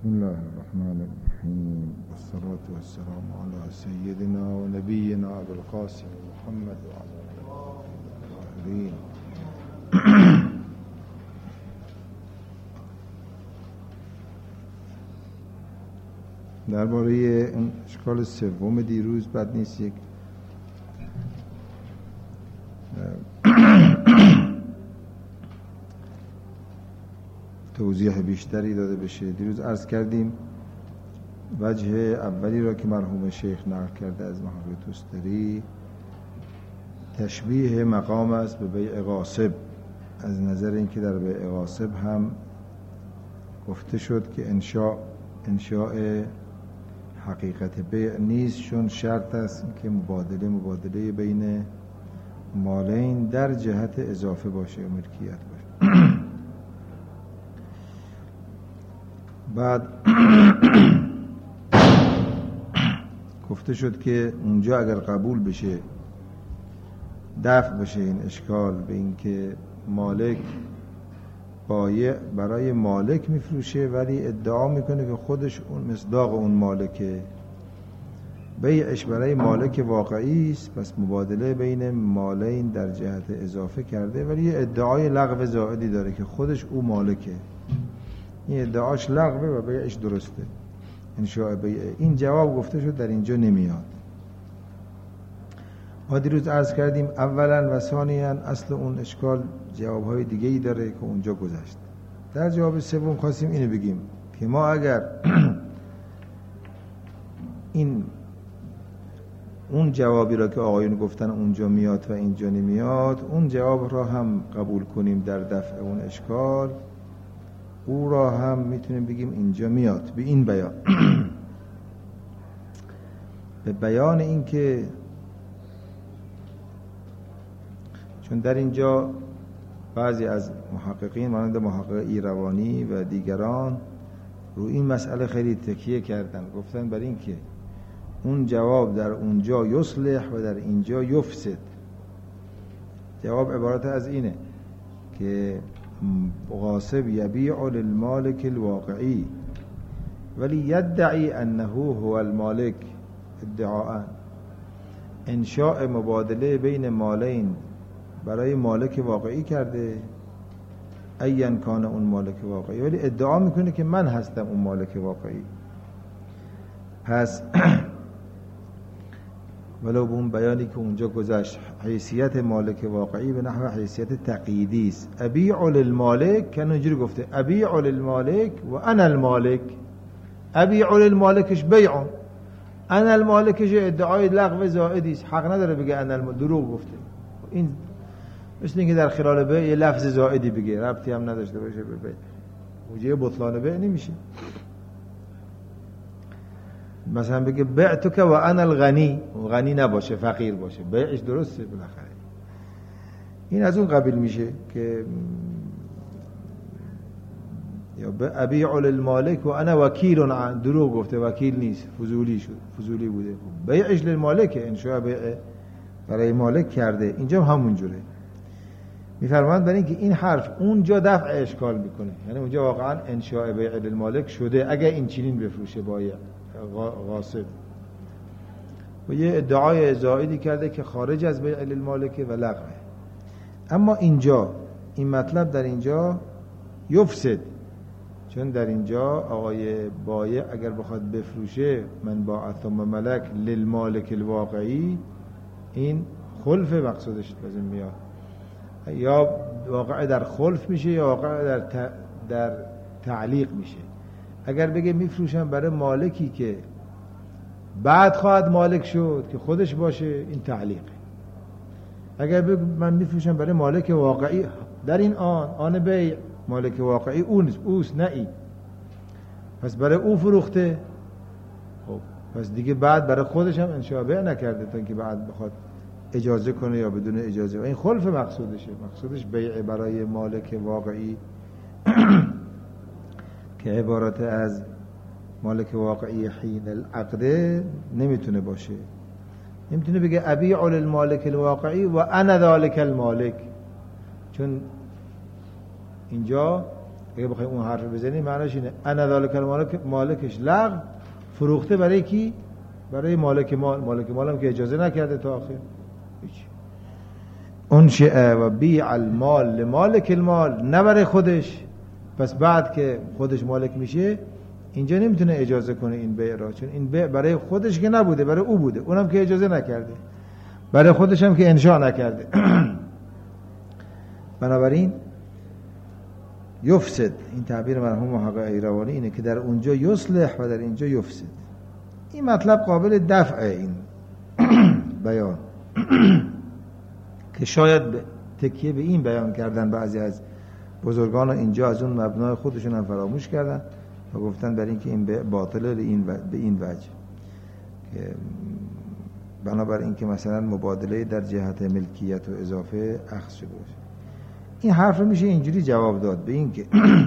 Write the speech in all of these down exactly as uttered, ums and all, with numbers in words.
بسم الله الرحمن الرحیم والصلاة والسلام علی سیدنا و نبینا ابوالقاسم محمد و علی آله الطاهرین. درباره این اشکال سوم دیروز بد نیست یک توضیح بیشتری داده بشه. دیروز عرض کردیم وجه اولی را که مرحوم شیخ نقل کرده از محقق توستری تشبیه مقام است به بیع غاصب، از نظر اینکه در بیع غاصب هم گفته شد که انشاء انشاء حقیقت بیع نیست، چون شرط است که مبادله مبادله بین مالین در جهت اضافه باشه و ملکیت باشه. بعد گفته شد که اونجا اگر قبول بشه دفع بشه این اشکال به این که مالک بایع برای مالک میفروشه ولی ادعا میکنه که خودش اون مصداق اون مالکه، بیعش برای مالک واقعی است، پس مبادله بین مالین در جهت اضافه کرده ولی یه ادعای لغو زائدی داره که خودش او مالکه، این ادعاش لغوه و بیعش درسته. انشاء بیعه این جواب گفته شد در اینجا نمیاد. ما دیروز عرض کردیم اولا و ثانیاً اصل اون اشکال جوابهای دیگه ای داره که اونجا گذشت. در جواب سوم خواستیم اینو بگیم که ما اگر این اون جوابی را که آقایون گفتن اونجا میاد و اینجا نمیاد، اون جواب را هم قبول کنیم در دفع اون اشکال، او را هم میتونیم بگیم اینجا میاد به این بیان به بیان این که چون در اینجا بعضی از محققین مانند محقق ایروانی و دیگران رو این مسئله خیلی تکیه کردن، گفتن بر این که اون جواب در اونجا یصلح و در اینجا یفسد. جواب عبارت از اینه که غاصب یبیع للمالک الواقعی ولی یدعی انه هو المالک ادعاء. انشاء مبادله بین مالین برای مالک واقعی کرده، این کان اون مالک واقعی، ولی ادعا میکنه که من هستم اون مالک واقعی. پس ولو به اون بیانی که اونجا گذشت حیثیت مالک واقعی به نحو حیثیت تقییدی است. ابیع للمالک که اینجوری گفته ابیع للمالک و انا المالک، ابیع للمالکش بیع، انا المالکش ادعای لغو زائدی است، حق نداره بگه انا المالک، دروغ گفته. این مثل اینکه در خلال بیع یه لفظ زائدی بگه ربطی هم نداشته باشه به بیع، موجب بطلان بیع نمیشه. مثلا بگه بعتک و انا الغنی، غنی نباشه فقیر باشه، بیعش درسته بالاخره. این از اون قبیل میشه که یا ابیع للمالک و انا وکیل عن، دروغ گفته وکیل نیست، فضولی شد، فضولی بوده. بیعش للمالک، انشاء بیع برای مالک کرده، اینجا همون جوره. میفرمایند برای اینکه این حرف اونجا دفع اشکال میکنه، یعنی اونجا واقعا انشاء بیع للمالک شده اگه این چنین بفروشه بایع غاصب و یه ادعای زائدی کرده که خارج از بیع للمالک و لغوه. اما اینجا این مطلب در اینجا یفسد، چون در اینجا آقای بایع اگر بخواد بفروشه من با ثم ملک للمالک الواقعی، این خلف مقصودش لازم میاد، یا واقع در خلف میشه یا واقع در ت... در تعلیق میشه. اگر بگه میفروشم برای مالکی که بعد خواهد مالک شد که خودش باشه، این تعلیقه. اگر بگه من میفروشم برای مالک واقعی، در این آن آن بیع مالک واقعی اون اوست نه این، پس برای او فروخته، خب پس دیگه بعد برای خودش هم انشاء بیع نکرده تا اینکه بعد بخواد اجازه کنه یا بدون اجازه. این خلف مقصودشه، مقصودش بیع برای مالک واقعی که عبارت از مالک واقعی حین العقد نمیتونه باشه. نمیتونه بگه ابیع للمالک الواقعی و انا ذالک المالک، چون اینجا اگه بخوایم اون حرف بزنیم معناش اینه انا ذالک المالک، مالکش لغو فروخته برای کی؟ برای مالک مال. مالک مالم که اجازه نکرده تا آخر. اون شیء و بیع المال لمالک المال، نه برای خودش. پس بعد که خودش مالک میشه اینجا نمیتونه اجازه کنه این بیع را، چون این بیع برای خودش که نبوده، برای او بوده، اونم که اجازه نکرده، برای خودش هم که انشاء نکرده. بنابراین یفسد، این تعبیر مرحوم محقق ایروانی اینه که در اونجا یصلح و در اینجا یفسد. این مطلب قابل دفعه این بیان که شاید تکیه به این بیان کردن بعضی از بزرگان اینجا از اون مبنای خودشون هم فراموش کردن و گفتن برای اینکه این باطله به این وجه که بنابر این که مثلا مبادله در جهت ملکیت و اضافه اخذ شده باشه. این حرف رو میشه اینجوری جواب داد به این که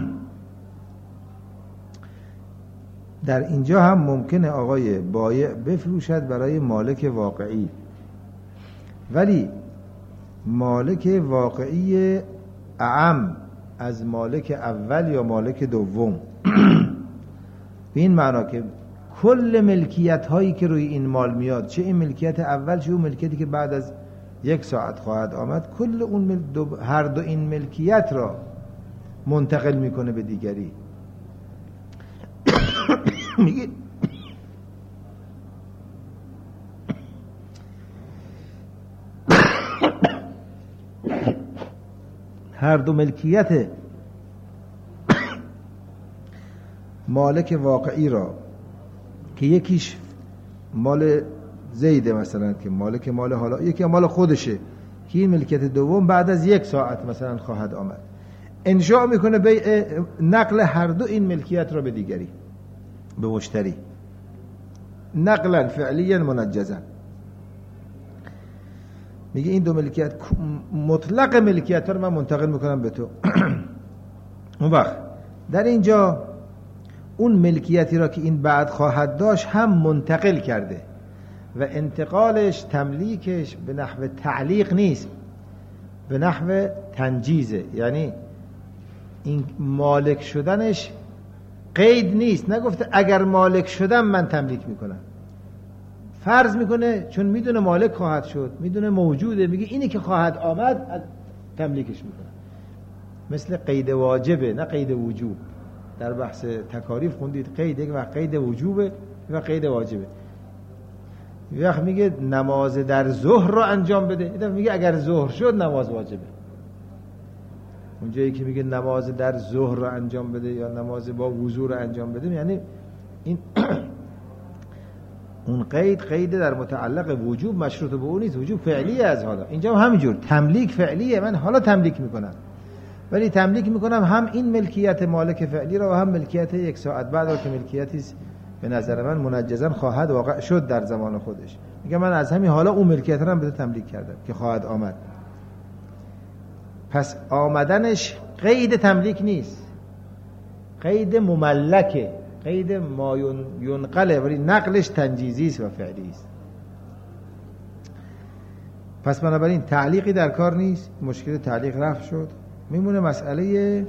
در اینجا هم ممکنه آقای بایع بفروشد برای مالک واقعی، ولی مالک واقعی اعم از مالک اول یا مالک دوم. به این معنا که کل ملکیت هایی که روی این مال میاد، چه این ملکیت اول چه اون ملکیتی که بعد از یک ساعت خواهد آمد، کل اون مل... دو... هر دو این ملکیت را منتقل میکنه به دیگری. میگه هر دو ملکیت مالک واقعی را که یکیش مال زیده مثلا که مالک مال حالا، یکی مال خودشه که این ملکیت دوم بعد از یک ساعت مثلا خواهد آمد، انشاء میکنه بیع نقل هر دو این ملکیت را به دیگری، به مشتری، نقلا فعلیا منجزا. میگه این دو ملکیت مطلق ملکیت ها رو من منتقل میکنم به تو. اون وقت در اینجا اون ملکیتی را که این بعد خواهد داشت هم منتقل کرده و انتقالش تملیکش به نحو تعلیق نیست، به نحو تنجیزه. یعنی این مالک شدنش قید نیست، نگفته اگر مالک شدم من تملیک میکنم، فرض میکنه چون میدونه مالک خواهد شد، میدونه موجوده، میگه اینی که خواهد آمد تملیکش میکنه. مثل قید واجبه نه قید وجوب. در بحث تکاریف خوندید قید یک وقت قید وجوبه و قید واجبه. یک وقت میگه نماز در ظهر رو انجام بده، یک وقت میگه اگر ظهر شد نماز واجبه. اونجایی که میگه نماز در ظهر رو انجام بده یا نماز با وضو رو انجام بده، یعنی این اون قید قید در متعلق وجوب مشروط به اون نیست، وجوب فعلیه. از حالا اینجا هم همینجور تملیک فعلیه، من حالا تملیک میکنم، ولی تملیک میکنم هم این ملکیت مالک فعلی را و هم ملکیت یک ساعت بعد را که ملکیتی به نظر من منجزاً خواهد واقع شد در زمان خودش. میگه من از همین حالا اون ملکیت را هم به تملیک کردم که خواهد آمد. پس آمدنش قید تملیک نیست، قید مملکه، قید ما ینقله، ولی نقلش تنجیزی است و فعلی است. پس بنابراین تعلیقی در کار نیست، مشکل تعلیق رفع شد. میمونه مسئله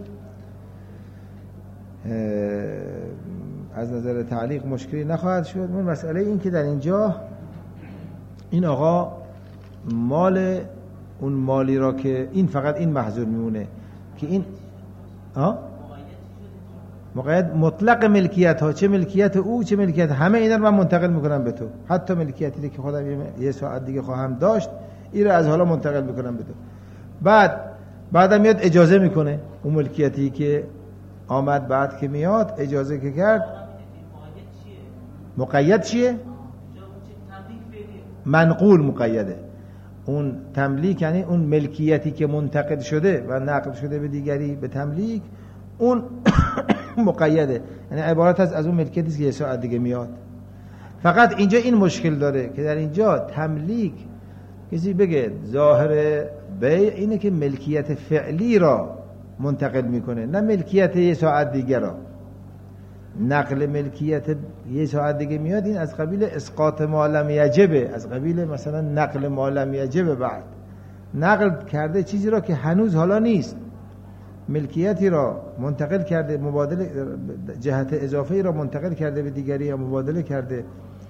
از نظر تعلیق مشکلی نخواهد شد. من مسئله این که در اینجا این آقا مال اون مالی را که این فقط این محظور میمونه که این ها مقید مطلق ملکیت ها، چه ملکیت او چه ملکیت همه اینا رو من منتقل میکنم به تو، حتی ملکیتی که خودم یه ساعت دیگه خواهم داشت این رو از حالا منتقل میکنم به تو. بعد بعدم میاد اجازه میکنه اون ملکیتی که آمد بعد که میاد اجازه که کرد. مقید چیه؟ منقول مقیده. اون تملیک یعنی اون ملکیتی که منتقل شده و نقل شده به دیگری به تملیک، اون مقیده، یعنی عبارت از از اون ملکیتی که یه ساعت دیگه میاد. فقط اینجا این مشکل داره که در اینجا تملیک کسی بگه ظاهر بیع اینه که ملکیت فعلی را منتقل میکنه، نه ملکیت یه ساعت دیگه را. نقل ملکیت یه ساعت دیگه میاد، این از قبیل اسقاط ما لم یجبه، از قبیل مثلا نقل ما لم یجبه. بعد نقل کرده چیزی را که هنوز حالا نیست، ملکیتی را منتقل کرده، مبادله جهت اضافه را منتقل کرده به دیگری یا مبادله کرده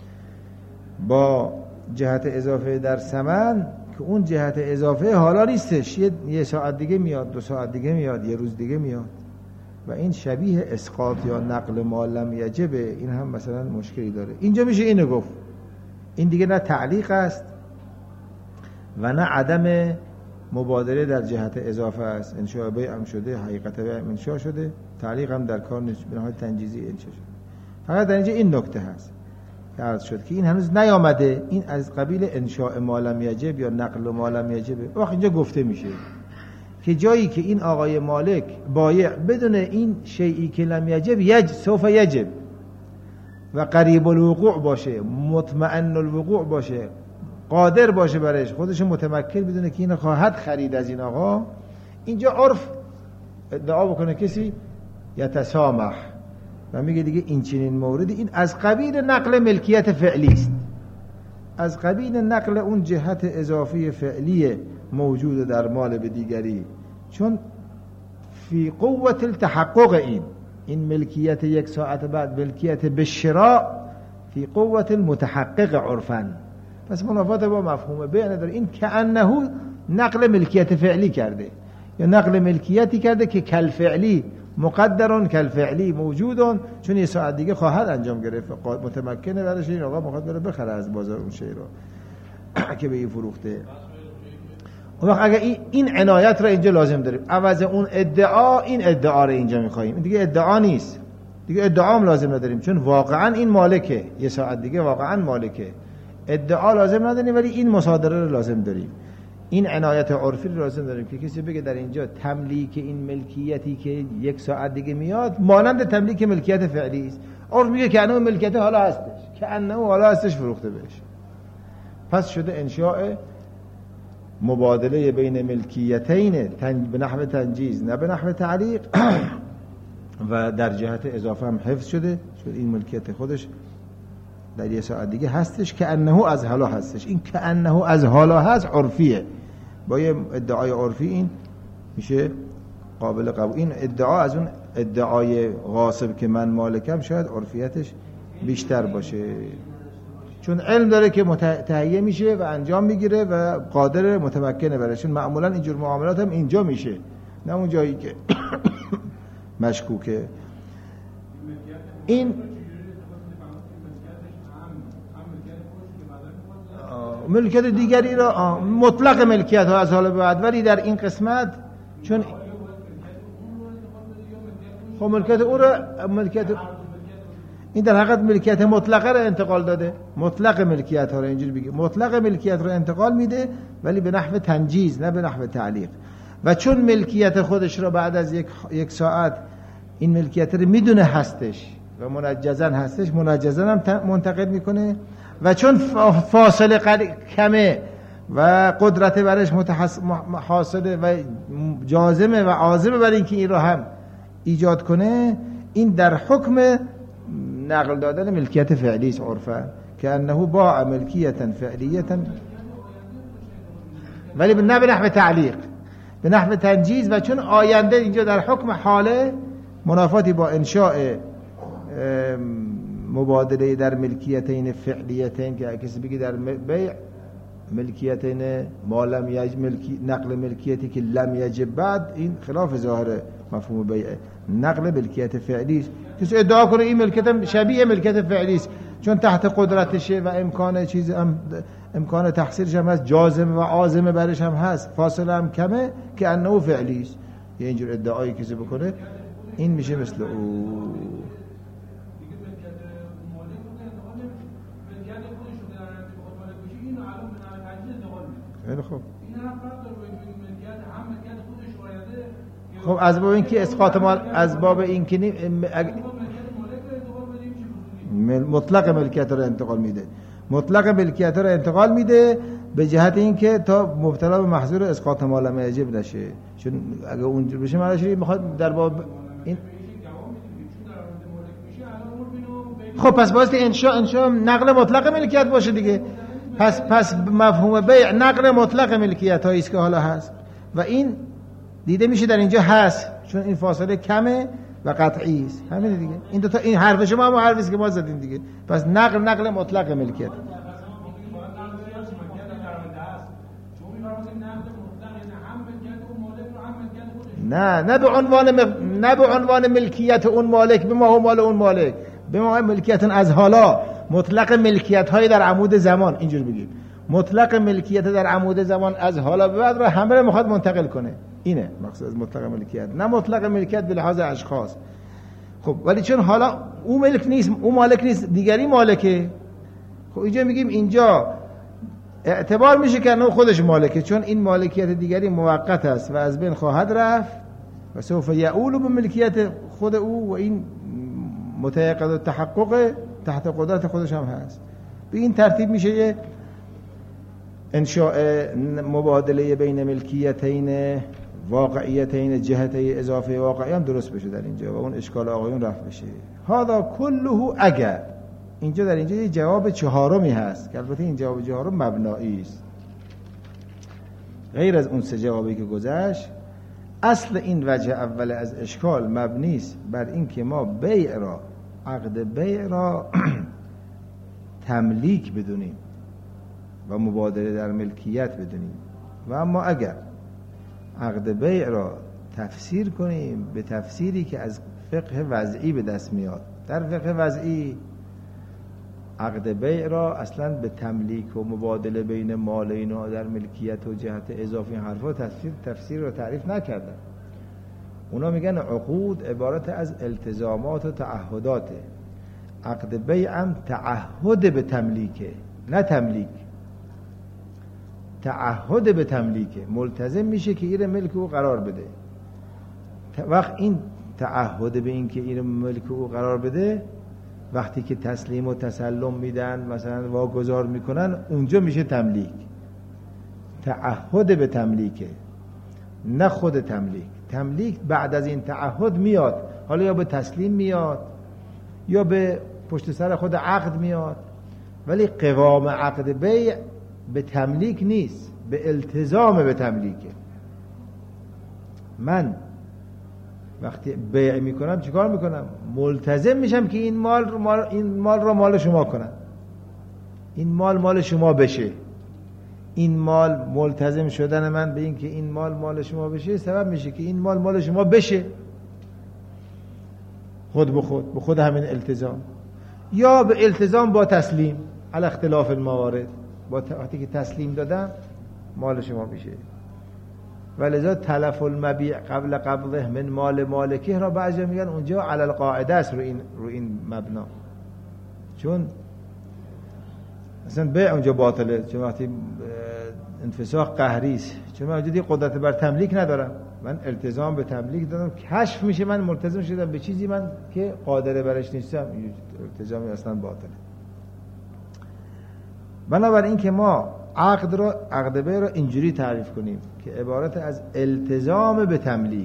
با جهت اضافه در ثمن که اون جهت اضافه حالا نیستش، یه ساعت دیگه میاد، دو ساعت دیگه میاد، یه روز دیگه میاد و این شبیه اسقاط یا نقل ما لم یجبه. این هم مثلا مشکلی داره. اینجا میشه اینو گفت، این دیگه نه تعلیق است و نه عدم مبادله در جهت اضافه است. انشاء بیع هم شده، حقیقت بیع هم انشاء شده، تعلیق هم در کار نیست، به نحو تنجیزی انشاء شده. فقط در اینجا این نکته هست که عرض شد که این هنوز نیامده، این از قبیل انشاء ما لم یجب یا نقل ما لم یجب. وقت اینجا گفته میشه که جایی که این آقای مالک بایع بدون این شیئی که لم یجب یج سوف یجب و قریب الوقوع باشه، مطمئن الوقوع باشه، قادر باشه برش، خودش متمکن بدونه که این خواهد خرید از این آقا، اینجا عرف ادعا بکنه کسی یتسامح و میگه دیگه این چنین موردی این از قبیل نقل ملکیت فعلی است، از قبیل نقل اون جهت اضافی فعلی موجود در مال به دیگری، چون فی قوت التحقق این این ملکیت یک ساعت بعد ملکیت به شراء فی قوت المتحقق عرفاً، پس منافات با مفهوم بیع نداره. این کأنه نقل ملکیت فعلی کرده یا نقل ملکیتی کرده که کل فعلی مقدرون کل فعلی موجودون، چون یه ساعت دیگه خواهد انجام گرفت، متمکنه برش این آقا میخواد بره بخره از بازار اون شی رو که به این فروخته. اون وقت اگر این عنایت را اینجا لازم داریم، عوض اون ادعا این ادعا رو اینجا میخوایم، این دیگه ادعا نیست، دیگه ادعا هم لازم نداریم، چون واقعا این مالکه، یه ساعت دیگه واقعا مالکه، ادعا لازم نداریم، ولی این مصادره رو لازم داریم، این عنایت عرفی رو لازم داریم که کسی بگه در اینجا تملیک این ملکیتی که یک ساعت دیگه میاد مانند تملیک ملکیت فعلی است. عرف میگه که انه ملکیت حالا هستش، که انه حالا هستش فروخته بهش، پس شده انشاء مبادله بین ملکیتین به نحو تنجیز نه به نحو تعلیق و در جهت اضافه هم حفظ شده، شد این ملکیت خودش در یه ساعت دیگه هستش که انه از حالا هستش. این که انه از حالا هست عرفیه، با یه ادعای عرفی این میشه قابل قبول. این ادعا از اون ادعای غاصب که من مالکم شاید عرفیتش بیشتر باشه، چون علم داره که تهیه میشه و انجام میگیره و قادر متمکنه برشون. معمولا اینجور معاملات هم اینجا میشه، نه اون جایی که مشکوکه. این ملکیت دیگری را مطلق ملکیت ها از حال به بعد، ولی در این قسمت چون خب ملکیت او را ملکیت این در حقیقت ملکیت مطلقه را انتقال داده، مطلق ملکیت ها را اینجوری بگه، مطلق ملکیت را انتقال میده ولی به نحو تنجیز نه به نحو تعلیق. و چون ملکیت خودش را بعد از یک یک ساعت این ملکیت رو میدونه هستش و منجزاً هستش، منجزاً هم منتقل میکنه، و چون فاصله کمه و قدرت برش حاصله و جازمه و عازمه برای اینکه این رو هم ایجاد کنه، این در حکم نقل دادن ملکیت فعلی است عرفا، که انه باع ملکیتا فعلیتا ولی نه به نحو تعلیق، به نحو تنجیز. و چون آینده اینجا در حکم حاله منافاتی با انشاء مبادله در ملکیتین فعلیتین، که کسی بگی در بیع ملکیتین ما لم یجب ملکی نقل ملکیتی که لم یجب بعد، این خلاف ظاهر مفهوم بیع، نقل ملکیت فعلی است. کسی ادعا کنه این ملکیت شبیه ملکیت فعلی است چون تحت قدرتشه و امکان چیز هم امکان تحصیلش هم هست، جازم و عازم برش هم هست، فاصله هم کمه، که انه فعلی است. یه اینجور ادعایی کسی بکنه این میشه مثل او. خیلی خوب. خب از باب این که اسقاط مال، از باب این که مطلق ملکیت رو انتقال میده، مطلق ملکیت رو انتقال میده به جهت این که تا مبتلا به محظور اسقاط مال لم یجب نشه، چون اگه اونجا بشه معنیش میخواد در باب این. خب پس باید انشاء انشاء نقل مطلق ملکیت باشه دیگه، پس پس مفهوم بیع نقل مطلق ملکیت هایی است که حالا هست و این دیده میشه در اینجا هست، چون این فاصله کمه و قطعی است. همین دیگه. این دو تا این حرف شما هم حرفی است که ما زدیم دیگه. پس نقل نقل مطلق ملکیت. نه نه به عنوان نه به عنوان ملکیت اون مالک به ما و مال اون مالک، به ما ملکیت از حالا، مطلق ملکیت های در عمود زمان، اینجور بگیم مطلق ملکیت در عمود زمان از حالا به بعد رو همه رو میخواد منتقل کنه. اینه مقصود از مطلق ملکیت، نه مطلق ملکیت به لحاظ اشخاص. خب ولی چون حالا او ملک نیست، او مالک نیست، دیگری مالکه، خب اینجا میگیم اینجا اعتبار میشه که نه خودش مالکه، چون این مالکیت دیگری موقت است و از بین خواهد رفت و سوف یعول به ملکیت خود او و این متیقن و تحقق تحت قدرت خودش هم هست. به این ترتیب میشه یه انشاء مبادله بین ملکیتین واقعیتین جهته اضافه واقعی هم درست بشه در اینجا و اون اشکال آقایون رفت بشه. هذا كله اگر اینجا در اینجا یه جواب چهارمی هست که البته این جواب چهارم مبنایی است، غیر از اون سه جوابی که گذشت. اصل این وجه اول از اشکال مبنی است بر این که ما بیع را، عقد بیع را تملیک بدونیم و مبادله در ملکیت بدونیم، و اما اگر عقد بیع را تفسیر کنیم به تفسیری که از فقه وضعی به دست میاد، در فقه وضعی عقد بیع را اصلا به تملیک و مبادله بین مالین و در ملکیت و جهت اضافی حرفا تفسیر تفسیر را تعریف نکردن. اونا میگن عقود عبارت از التزامات و تعهداته، عقد بیع هم تعهد به تملیکه، نه تملیک، تعهد به تملیکه، ملتزم میشه که این ملک او قرار بده. وقت این تعهد به این که این ملک او قرار بده، وقتی که تسلیم و تسلم میدن مثلا واگذار میکنن، اونجا میشه تملیک. تعهد به تملیکه، نه خود تملیک. تملیک بعد از این تعهد میاد، حالا یا به تسلیم میاد یا به پشت سر خود عقد میاد، ولی قوام عقد بیع به تملیک نیست، به التزام به تملیکه. من وقتی بیع میکنم چیکار میکنم؟ ملتزم میشم که این مال رو مال این مال رو مال شما کنم، این مال مال شما بشه. این مال ملتزم شدن من به این که این مال مال شما بشه سبب میشه که این مال مال شما بشه، خود به خود به خود همین التزام، یا به التزام با تسلیم علی اختلاف الموارد، با وقتی که تسلیم دادم مال شما میشه. ولذا تلف المبیع قبل قبضه من مال مالکه را بعضی میگن اونجا علی القاعده است، رو این رو این مبنا، چون اصلا بیع اونجا باطله، چون وقتی انفساخ قهری است، چون من اونجا قدرت بر تملیک ندارم، من التزام به تملیک دادم، کشف میشه من ملتزم شدم به چیزی من که قادر برش نیستم، التزامی اصلا باطله. بنابراین این که ما عقد را عقد بیع را اینجوری تعریف کنیم که عبارت از التزام به تملیک،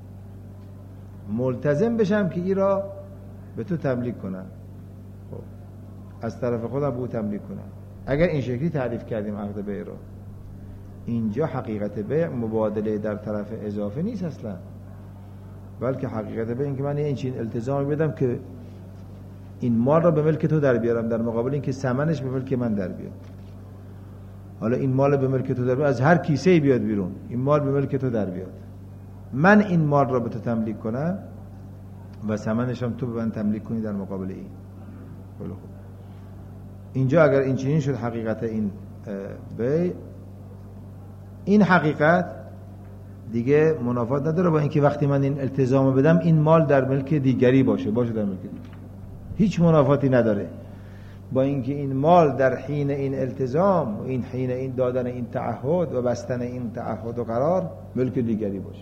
ملتزم بشم که این را به تو تملیک کنم، خب از طرف خودم به او تملیک کنم. اگر این شکلی تعریف کردیم عقد بیع را، اینجا حقیقت بیع مبادله در طرف اضافه نیست اصلا، بلکه حقیقت بیع این که من این چین التزام بدم که این مال را به ملک تو در بیارم، در مقابل این که ثمنش به ملک من در بیاد. حالا این مال به ملک تو در بیاد، از هر کیسه بیاد بیرون، این مال به ملک تو در بیاد، من این مال را به تو تملیک کنم و ثمنش هم تو به من تملیک کنی در مقابل این. خب اینجا اگر این چنین شد حقیقت این بیع، این حقیقت دیگه منافات نداره با اینکه وقتی من این التزام بدم این مال در ملک دیگری باشه باشه در ملک دیگری، هیچ منافاتی نداره با اینکه این مال در حین این التزام و این حین این دادن این تعهد و بستن این تعهد و قرار ملک دیگری باشه.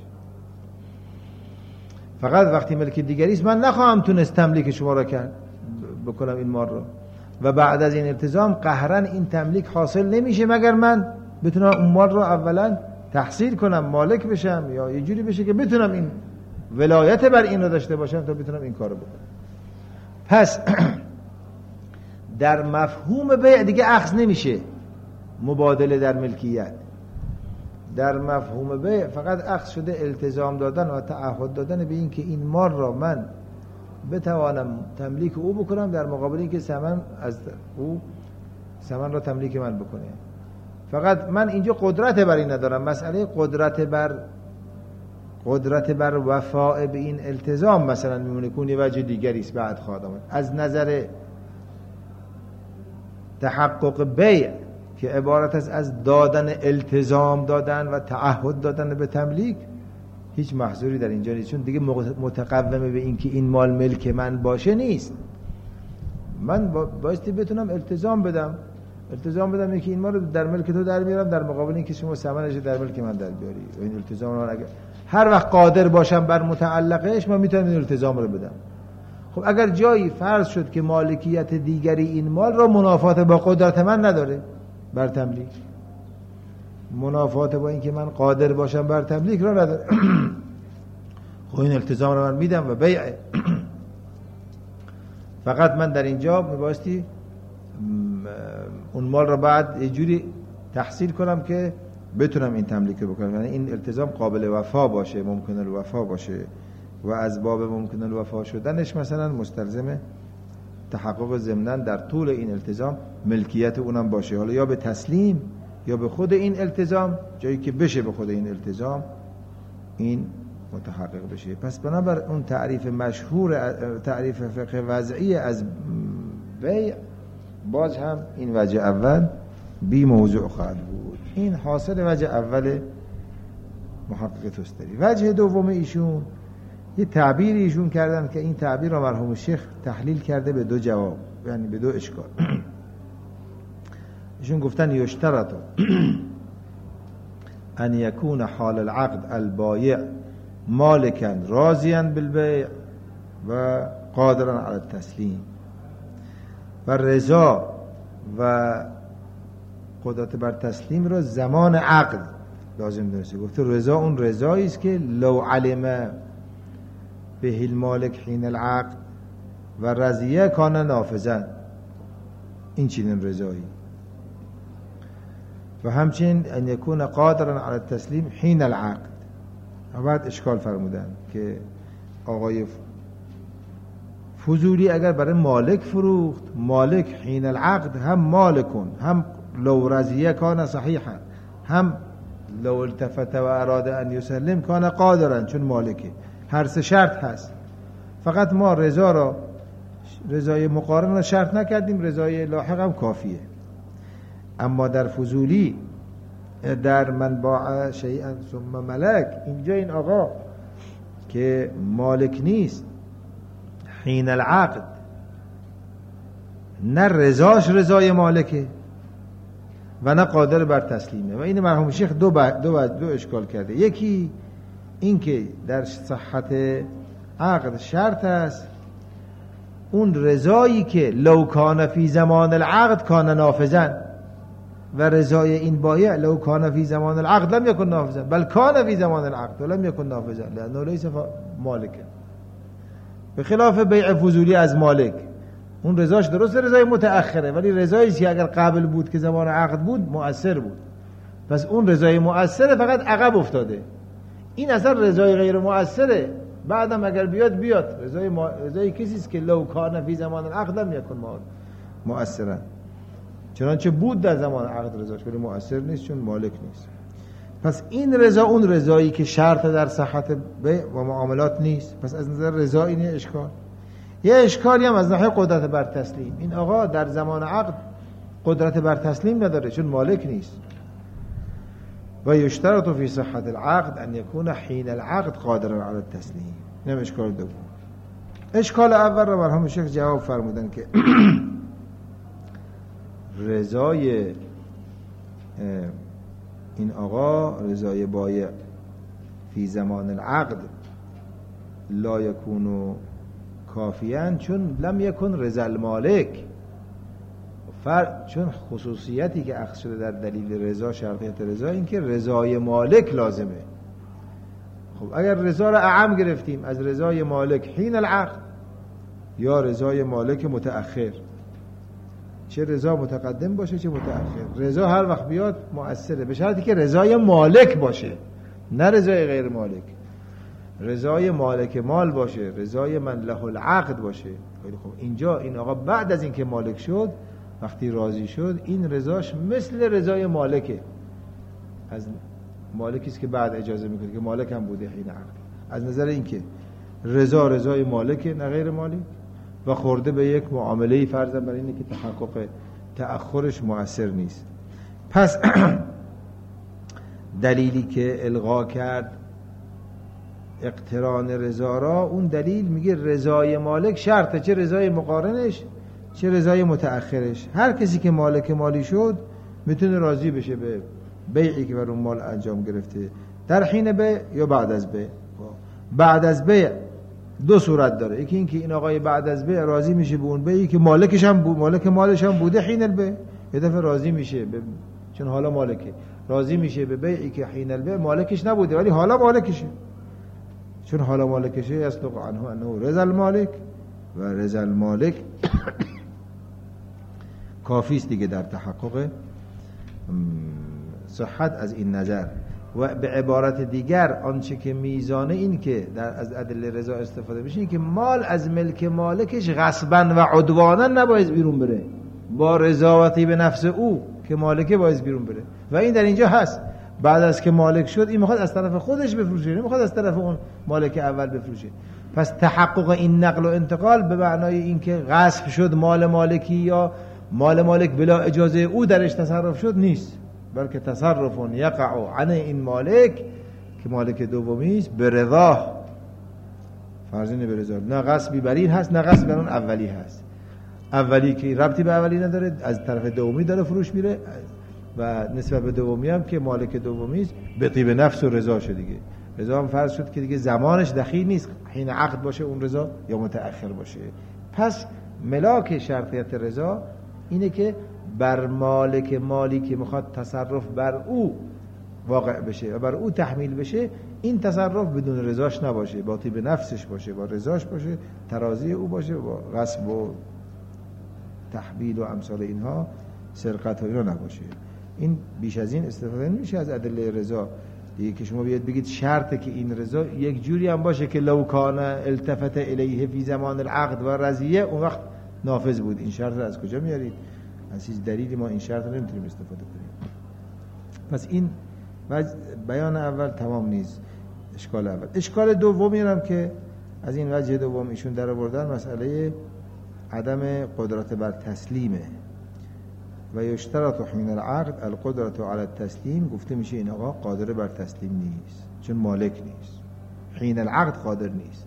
فقط وقتی ملک دیگری است من نخواهم تونست تملیک شما را کرد بکنم این مال را، و بعد از این التزام قهرا این تملیک حاصل نمیشه مگر من بتونم اون مال را اولا تحصیل کنم، مالک بشم، یا یه جوری بشه که بتونم این ولایت بر این را داشته باشم تا بتونم این کارو بکنم. پس در مفهوم بیع دیگه اخذ نمیشه مبادله در ملکیت، در مفهوم بیع فقط اخذ شده التزام دادن و تعهد دادن به این که این مال را من بتوانم تملیک او بکنم در مقابل این که ثمن از او ثمن را تملیک من بکنه. فقط من اینجا قدرت بر این ندارم. مسئله قدرت بر قدرت بر وفاء به این التزام مثلا میمونه که یه وجه دیگری است بعد خواهد آمد. از نظر تحقق بیع که عبارت است از دادن التزام دادن و تعهد دادن به تملیک، هیچ محظوری در اینجا نیست، چون دیگه متقومه به این که این مال ملک من باشه نیست. من بایستی بتونم التزام بدم التزام بدم که این مال رو در ملک تو در میارم در مقابل این که شما ثمنش در ملک من در بیاری. و این التزام رو اگر هر وقت قادر باشم بر متعلقش من میتونم این التزام رو بدم. خب اگر جایی فرض شد که مالکیت دیگری این مال را منافات با قدرت من نداره بر تملیک، منافات با این که من قادر باشم بر تملیک را نداره، خب این التزام را من میدم و بیعه. فقط من در اینجا میبایستی اون مال را بعد یه جوری تحصیل کنم که بتونم این تملیک رو بکنم، یعنی این التزام قابل وفا باشه، ممکن الوفا باشه و از باب ممکن الوفا شدنش مثلا مستلزم تحقق ضمناً در طول این التزام ملکیت اونم باشه، حالا یا به تسلیم یا به خود این التزام، جایی که بشه به خود این التزام این متحقق بشه. پس بنابر اون تعریف مشهور تعریف فقه وضعی از بیع، باز هم این وجه اول بی موضوع خواهد بود. این حاصل وجه اول محقق توستری. وجه دوم ایشون یه تعبیر ایشون کردن که این تعبیر را مرحوم شیخ تحلیل کرده به دو جواب، یعنی به دو اشکال. ایشون گفتن یشترط ان یکون حال العقد البایع مالکا راضیا بالبیع و قادرا علی التسلیم، و رضا و قدرت بر تسلیم را زمان عقد لازم دونسته. گفته رضا اون رضایی است که لو علم به المالک حین العقد و رضیه کان نافذا، این چنین رضایی. و همچنین ان یکون قادرا علی التسلیم حین العقد. و بعد اشکال فرمودن که آقای فضولی اگر برای مالک فروخت، مالک حین العقد هم مالکون، هم لو رضیه کان صحیحا، هم لو التفت و اراده ان یسلم کان قادرا، چون مالکه. هر سه شرط هست، فقط ما رضا را رضای مقارن را شرط نکردیم، رضای لاحق هم کافیه. اما در فضولی در من باع شیئا ثم ملک، اینجا این آقا که مالک نیست حین العقد، نه رضاش رضای مالکه و نه قادر بر تسلیمه. و این مرحوم شیخ دو, با دو, دو اشکال کرده. یکی این که در صحت عقد شرط است اون رضایی که لو کان فی زمان العقد کان نافذا، و رضای این بایع لو کان فی زمان العقد لم یکن نافذا بل کان فی زمان العقد ولم یکن نافذا لانه لیس مالکا. به خلاف بیع فضولی از مالک، اون رضاش درست رضای متأخره، ولی رضایی که اگر قبل بود که زمان عقد بود مؤثر بود، پس اون رضای مؤثره فقط عقب افتاده. این اصلا رضای غیر مؤثره، بعدم اگر بیاد بیاد. رضای ما... رضای کسی است که لو کان فی زمان العقد لم یکن مؤثرا، چنانچه بود در زمان عقد رضاش ولی مؤثر نیست چون مالک نیست. پس این رضا اون رضایی که شرط در صحت بیع و معاملات نیست. پس از نظر رضا این اشکال. یه اشکالی هم از ناحیه قدرت بر تسلیم، این آقا در زمان عقد قدرت بر تسلیم نداره چون مالک نیست. و یشترط فی صحت العقد ان یکون حین العقد قادرا علی التسلیم. این اشکال دوم. اشکال اول را مرحوم شیخ جواب فرمودن که رضای این آقا، رضای بایع فی زمان العقد لا یکون کافیان، چون لم یکن رضا المالک، چون خصوصیتی که اخذ شده در دلیل رضا، شرطیت رضا این که رضای مالک لازمه. خب اگر رضا را اعم گرفتیم از رضای مالک حین العقد یا رضای مالک متأخر، چه رضا متقدم باشه چه متأخر. رضا هر وقت بیاد مؤثره، به شرطی که رضای مالک باشه، نه رضای غیر مالک. رضای مالک مال باشه، رضای من له العقد باشه. خیلی خوب، اینجا این آقا بعد از اینکه مالک شد، وقتی راضی شد، این رضاش مثل رضای مالکه. از مالکی است که بعد اجازه میکنه که مالک هم بوده حین عقد. از نظر اینکه رضا رضای مالکه نه غیر مالک، و خورده به یک معامله فرضاً برای اینه که تحقق تأخرش مؤثر نیست. پس دلیلی که الغا کرد اقتران رضا را، اون دلیل میگه رضای مالک شرطه، چه رضای مقارنش چه رضای متأخرش. هر کسی که مالک مالی شد میتونه راضی بشه به بیعی که بر اون مال انجام گرفته، در حین بیع یا بعد از بیع. بعد از بیع دو صورت داره، یکی این که این آقای بعد از بیع راضی میشه به اون بیعی که مالکش هم بود، مالک مالش هم بوده حین البیع، یه دفعه راضی میشه به، چون حالا مالکه، راضی میشه به بیعی که حین البیع مالکش نبوده ولی حالا مالکشه، چون حالا مالکشه یصدق عنه انه رضا المالک، و رضا المالک کافی است دیگه در تحقق صحت از این نظر. و به عبارت دیگر آنچه که میزانه این که در از ادله رضا استفاده میشه این که مال از ملک مالکش غصبا و عدوانا نباید بیرون بره، با رضایتی به نفس او که مالکه باید بیرون بره. و این در اینجا هست، بعد از که مالک شد این میخواد از طرف خودش بفروشه، نمیخواد از طرف اون مالک اول بفروشه. پس تحقق این نقل و انتقال به معنای این که غصب شد مال مالکی یا مال مالک بلا اجازه او درش تصرف شد نیست، بلکه تصرف یقع عن این مالک که مالک دومی است به رضا، فرضین به رضا، نه غصبی بر این هست نه غصب بر اون اولی هست. اولی که ربطی به اولی نداره، از طرف دومی داره فروش میره، و نسبت به دومی هم که مالک دومی است به طیب نفس و رضا شد دیگه. رضا هم فرض شد که دیگه زمانش دخیل نیست، حین عقد باشه اون رضا یا متأخر باشه. پس ملاک شرطیت رضا اینه که بر مالک مالی که میخواد تصرف بر او واقع بشه و بر او تحمیل بشه، این تصرف بدون رضاش نباشه، با طیب نفسش باشه، با رضاش باشه، ترازی او باشه، با غصب و تحویل و امثال اینها، سرقت و اینا نباشه. این بیش از این استفاده نمیشه از ادله رضا دیگه، که شما بیاد بگید شرطه که این رضا یک جوری هم باشه که لو کان التفت الیه فی زمان العقد و رضیه، اون وقت نافذ بود. این شرط رو از کجا میارید؟ از هیچ دلیلی ما این شرط رو نمیتونیم استفاده کنیم. پس این بیان اول تمام نیست. اشکال اول. اشکال دومی هم که از این وجه دوم ایشون در آوردن مسئله عدم قدرت بر تسلیمه. و یشترط حین العقد القدرت علی التسلیم، گفته میشه این آقا قادر بر تسلیم نیست چون مالک نیست، حین العقد قادر نیست.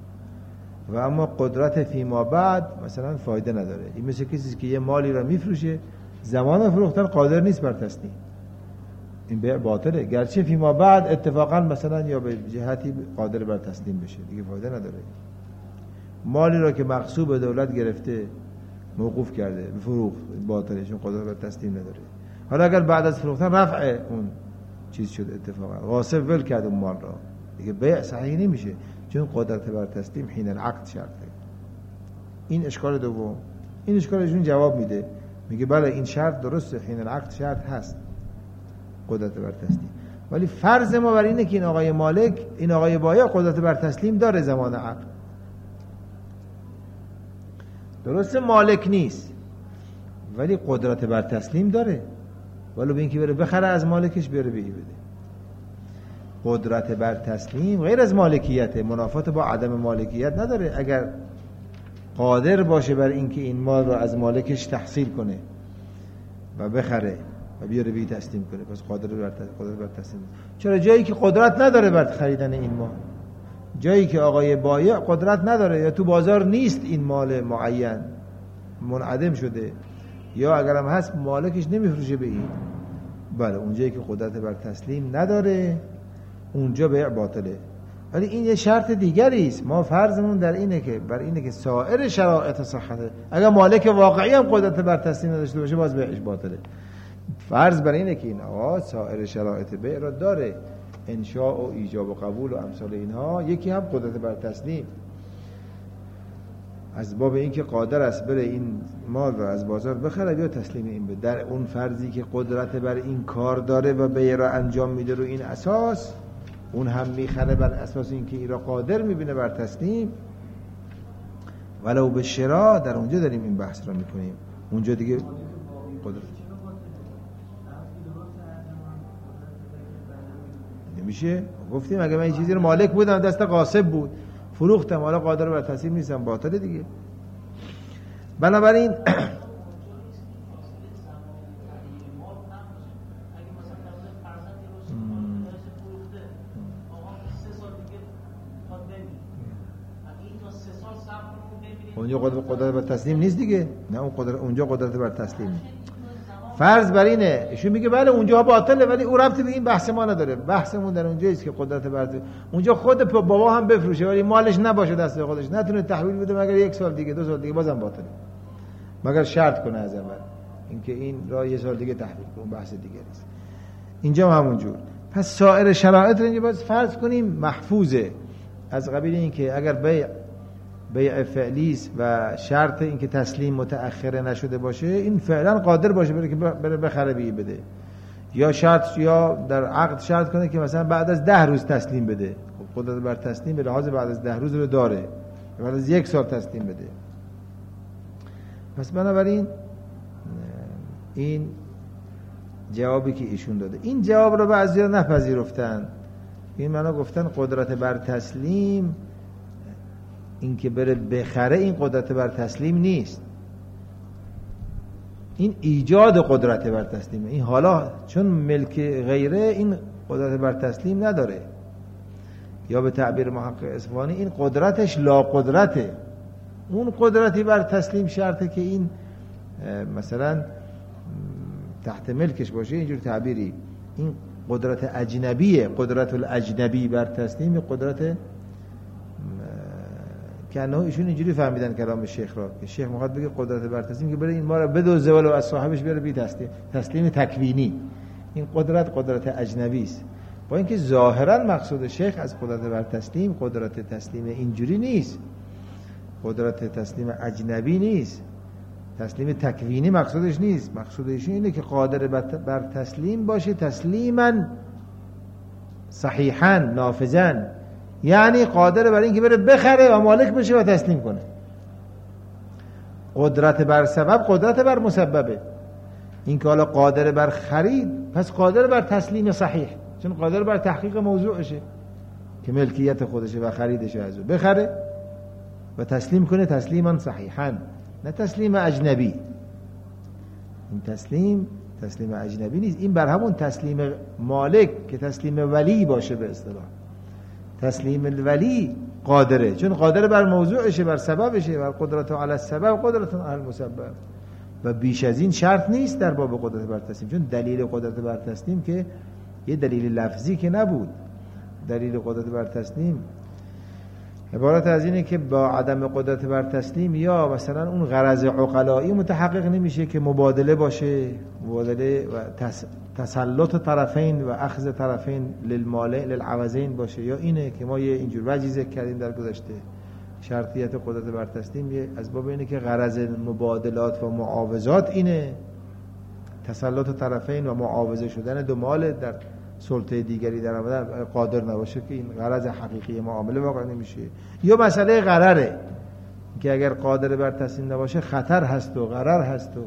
و اما قدرت فیما بعد مثلا فایده نداره. این مثل کسی که یه مالی را میفروشه، زمان فروختن قادر نیست بر تسلیم، این بیع باطله، گرچه فیما بعد اتفاقا مثلا یا به جهتی قادر بر تسلیم بشه، دیگه فایده نداره. مالی را که مغصوب دولت گرفته موقوف کرده بفروخت، باطله چون قدرت بر تسلیم نداره. حالا اگر بعد از فروختن رفع اون چیز شد، اتفاقا غاصب ول کرد اون مال را، دیگه بیع صحیح نمیشه چون قدرت بر تسلیم حین العقد شرطه. این اشکال دوم. این اشکالشون جواب میده، میگه بله این شرط درسته، حین العقد شرط هست قدرت بر تسلیم، ولی فرض ما بر اینه که این آقای مالک، این آقای بایع قدرت بر تسلیم داره زمان عقد. درسته مالک نیست ولی قدرت بر تسلیم داره، ولو به اینکه بره بخره از مالکش بره بهی بده. قدرت بر تسلیم غیر از مالکیته، منافات با عدم مالکیت نداره. اگر قادر باشه بر اینکه این مال رو از مالکش تحصیل کنه و بخره و بیاره بهی تسلیم کنه، پس قادر بر قدرت بر تسلیم. چرا جایی که قدرت نداره بر خریدن این مال، جایی که آقای بایع قدرت نداره یا تو بازار نیست این مال معین، منعدم شده، یا اگرم هست مالکش نمیفروشه به این، بله اونجایی که قدرت بر تسلیم نداره اونجا بیع باطله. ولی این یه شرط دیگری است. ما فرضمون در اینه که بر اینه که سایر شرایط صحته، اگر مالک واقعی هم قدرت بر تسلیم نداشته باشه باز بیعش باطله. فرض بر اینه که این آقا سایر شرایط بیع را داره، انشاء و ایجاب و قبول و امثال اینها، یکی هم قدرت بر تسلیم. از باب این که قادر است بره این مال رو از بازار بخره بیا تسلیم این به در اون فرضی که قدرت بر این کار داره و بیع را انجام میده رو این اساس، اون هم میخره بر اساس اینکه این را قادر میبینه بر تسلیم، ولو به شرا. در اونجا داریم این بحث را میکنیم. اونجا دیگه قدرت نمیشه. گفتیم اگه من این چیزی رو مالک بودم دست قاسب بود فروختم، حالا قادر بر تسلیم نیستم، باطله دیگه. بنابراین اونجا قدرت بر تسلیم نیست دیگه. نه اون قدرت اونجا قدرت بر تسلیم نیست. فرض بر اینه ایشون میگه بله اونجا باطله، ولی او ربطی به این بحث ما نداره. بحثمون در اونجا است که قدرت بر اونجا خود بابا هم بفروشه ولی مالش نباشه دست خودش، نتونه تحویل بده مگر یک سال دیگه دو سال دیگه بازم باطله، مگر شرط کنه از اول اینکه این را یه سال دیگه تحویل کنه، اون بحث دیگه است. اینجا هم همونجور. پس سایر شرایط رو اینجا باز فرض کنیم محفوظه، از قبیل اینکه اگر بیع بیع فعلی است و شرط این که تسلیم متأخر نشده باشه، این فعلا قادر باشه بره که بره بخره بی بده، یا شرط یا در عقد شرط کنه که مثلا بعد از ده روز تسلیم بده. خب قدرت بر تسلیم به لحاظ بعد از ده روز رو داره، بعد از یک سال تسلیم بده. پس بنابراین این جوابی که ایشون داده، این جواب رو بعضیا نپذیرفتن. این معنا گفتن قدرت بر تسلیم این که بره بخره این قدرت بر تسلیم نیست، این ایجاد قدرت بر تسلیم. این حالا چون ملک غیره این قدرت بر تسلیم نداره، یا به تعبیر محقق اصفهانی این قدرتش لا قدرته. اون قدرتی بر تسلیم شرطه که این مثلا تحت ملکش باشه، اینجور تعبیری. این قدرت اجنبیه، قدرت الاجنبی بر تسلیم قدرت که انه ایشون اینجوری فهمیدن کلام شیخ را که شیخ میخواد بگه قدرت بر تسلیم که بره این ما را بدوزه ولو از صاحبش بره بی تسلیم، تسلیم تکوینی. این قدرت قدرت اجنبی است، با اینکه ظاهرا مقصود شیخ از قدرت بر تسلیم قدرت تسلیم اینجوری نیست، قدرت تسلیم اجنبی نیست، تسلیم تکوینی مقصودش نیست. مقصودش اینه که قادر بر تسلیم باشه تسلیما صحیحا نافذا، یعنی قادر بر این که بره بخره و مالک بشه و تسلیم کنه. قدرت بر سبب قدرت بر مسببه. این که حالا قادر بر خرید پس قادر بر تسلیم صحیح، چون قادر بر تحقیق موضوعشه که ملکیت خودشه و خریدشه از او بخره و تسلیم کنه تسلیما صحیحا، نه تسلیم اجنبی. این تسلیم تسلیم اجنبی نیست، این بر همون تسلیم مالک که تسلیم ولی باشه به اصطلاح. تسلیم الولی قادره، چون قادر بر موضوعشه، بر سببشه، بر قدرت علی السبب قدرت علی المسبب، و بیش از این شرط نیست در باب قدرت بر تسلیم. چون دلیل قدرت بر تسلیم که یه دلیل لفظی که نبود، دلیل قدرت بر تسلیم عبارت از اینه که با عدم قدرت بر تسلیم یا مثلا اون غرض عقلایی متحقق نمیشه که مبادله باشه، مبادله و تس... تسلط طرفین و اخذ طرفین للمال للعوضین باشه، یا اینه که ما یه اینجور وجهی ذکر کردیم در گذشته. شرطیت قدرت بر تسلیم یه از باب اینه که غرض مبادلات و معاوضات اینه، تسلط طرفین و معاوضه شدن دو مال در سلطه دیگری در آمدن قادر نباشه که این غرض حقیقی معامله واقع نمیشه. یا مسئله غرره که اگر قادر بر تسلیم نباشه خطر هست و غرر هست و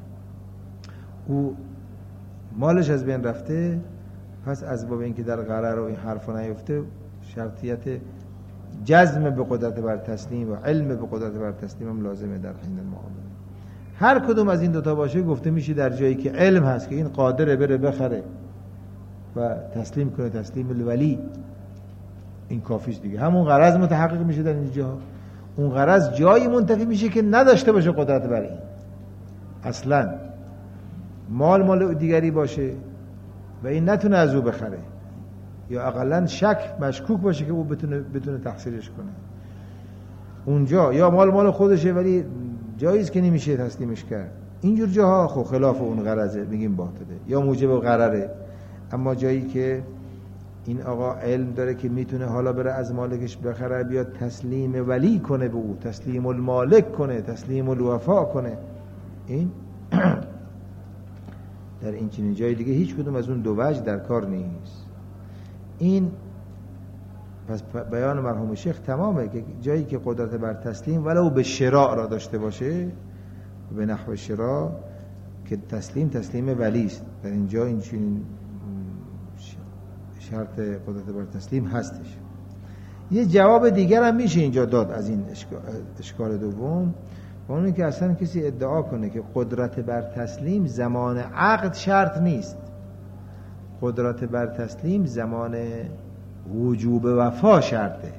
او مالش از بین رفته، پس از باب اینکه در غرر و این حرفا نیفته شرطیت جزم به قدرت بر تسلیم و علم به قدرت بر تسلیم هم لازمه در حین المعامله. هر کدوم از این دوتا باشه گفته میشه در جایی که علم هست که این قادره بره بخره و تسلیم کنه تسلیم الولی، این کافیست دیگه. همون غرض متحقق میشه در اینجا. اون غرض جایی منتفی میشه که نداشته باشه قدرت بر این، اصلا مال مال دیگری باشه و این نتونه از او بخره، یا اقلا شک مشکوک باشه که او بتونه بتونه تحصیلش کنه اونجا، یا مال مال خودشه ولی جاییست که نمیشه تسلیمش کرد. اینجور جاها خب خلاف اون غرضه میگیم باطله یا موجب غرره. اما جایی که این آقا علم داره که میتونه حالا بره از مالکش بخره، بیاد تسلیم ولی کنه به او، تسلیم المالک کنه، تسلیم الوفا کنه. این در این چنین جای دیگه هیچ کدوم از اون دو وجه در کار نیست. این پس بیان مرحوم شیخ تمامه که جایی که قدرت بر تسلیم ولو به شراء را داشته باشه، به نحو شراء، که تسلیم تسلیم ولی است. در اینجا این چنین شرط قدرت بر تسلیم هستش. یه جواب دیگر هم میشه اینجا داد از این اشکال, اشکال دوم، و اون که اصلا کسی ادعا کنه که قدرت بر تسلیم زمان عقد شرط نیست. قدرت بر تسلیم زمان وجوب وفا شرطه.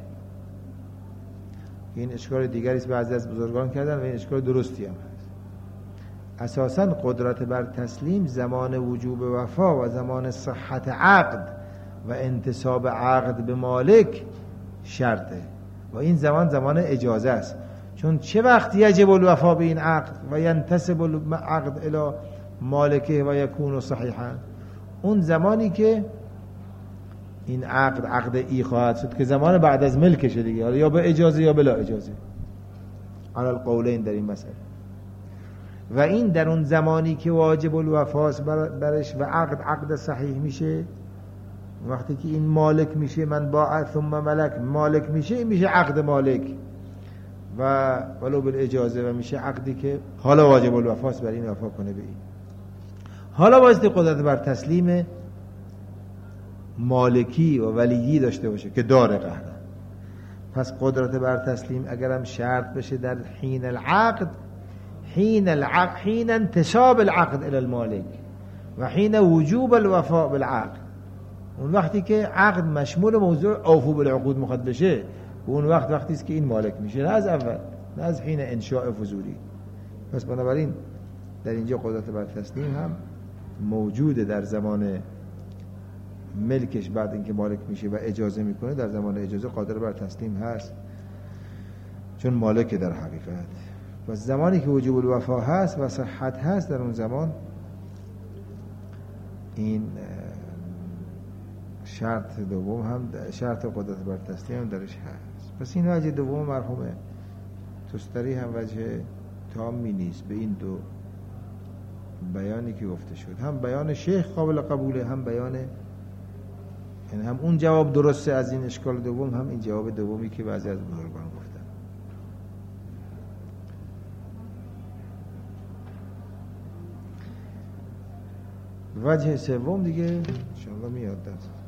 این اشکال دیگری است بعضی از بزرگان کردن و این اشکال درستی هم هست. اساساً قدرت بر تسلیم زمان وجوب وفا و زمان صحت عقد و انتصاب عقد به مالک شرطه و این زمان زمان اجازه است. چون چه وقت یجب الوفا به این عقد و ینتسب العقد الی مالکه و یکون صحیحا؟ اون زمانی که این عقد عقد ای خواهد شد که زمان بعد از ملکشه دیگه، یا به اجازه یا بلا اجازه، علی القولین در این مسئله. و این در اون زمانی که واجب الوفاست برش و عقد عقد صحیح میشه، وقتی که این مالک میشه، من باع ثم ملک، مالک میشه، این میشه عقد مالک و ولو بالاجازه، و میشه عقدی که حالا واجب الوفاست برای این وفا کنه به این. حالا واسه قدرت بر تسلیم مالکی و ولیی داشته باشه که داره قهر. پس قدرت بر تسلیم اگرم شرط بشه در حین العقد، حین العقد، حین انتساب العقد الى المالک و حین وجوب الوفاء بالعقد، اون وقتی که عقد مشمول موضوع اوفو بالعقود مخاطب بشه، و اون وقت وقتی است که این مالک میشه، نه از اول، نه از حین انشاء فضولی. پس بنابراین در اینجا قدرت بر تسلیم هم موجوده در زمان ملکش، بعد اینکه مالک میشه و اجازه میکنه، در زمان اجازه قادر بر تسلیم هست چون مالک در حقیقت. و زمانی که وجوب الوفا هست و صحت هست، در اون زمان این شرط دوم هم، شرط قدرت بر تسلیم هم درش هست. پس این وجه دوم مرحوم تستری هم وجه تامی نیست به این دو بیانی که گفته شد. هم بیان شیخ قابل قبوله، هم بیان، یعنی هم اون جواب درسته از این اشکال دوم، هم این جواب دومی که بعضی از بزرگان گفتن. وجه سوم دیگه انشاءالله میاد درست.